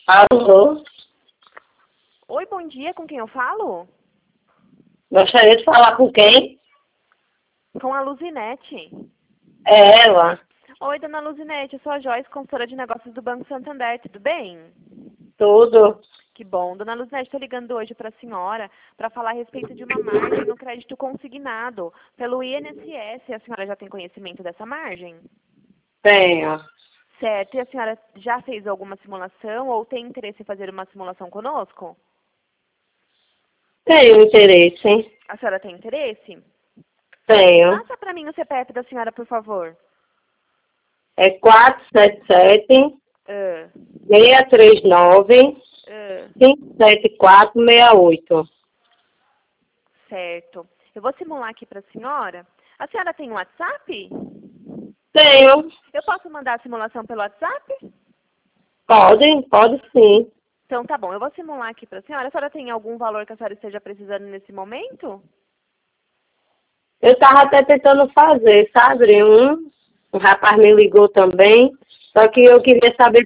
Alô? Oi, bom dia, com quem eu falo? Gostaria de falar com quem? Com a Luzinete. É ela. Oi, dona Luzinete, eu sou a Joyce, consultora de negócios do Banco Santander, tudo bem? Tudo. Que bom. Dona Luzinete, estou ligando hoje para a senhora para falar a respeito de uma margem no crédito consignado pelo INSS. A senhora já tem conhecimento dessa margem? Tenho. Certo. E a senhora já fez alguma simulação ou tem interesse em fazer uma simulação conosco? Tenho interesse. A senhora tem interesse? Tenho. Passa para mim o CPF da senhora, por favor. É 477 Ah, 639 ah. 57468. Certo. Eu vou simular aqui para a senhora. A senhora tem WhatsApp? Tenho. Eu posso mandar a simulação pelo WhatsApp? Pode sim. Então tá bom, eu vou simular aqui para a senhora. A senhora tem algum valor que a senhora esteja precisando nesse momento? Eu estava até tentando fazer, sabe? Um rapaz me ligou também, só que eu queria saber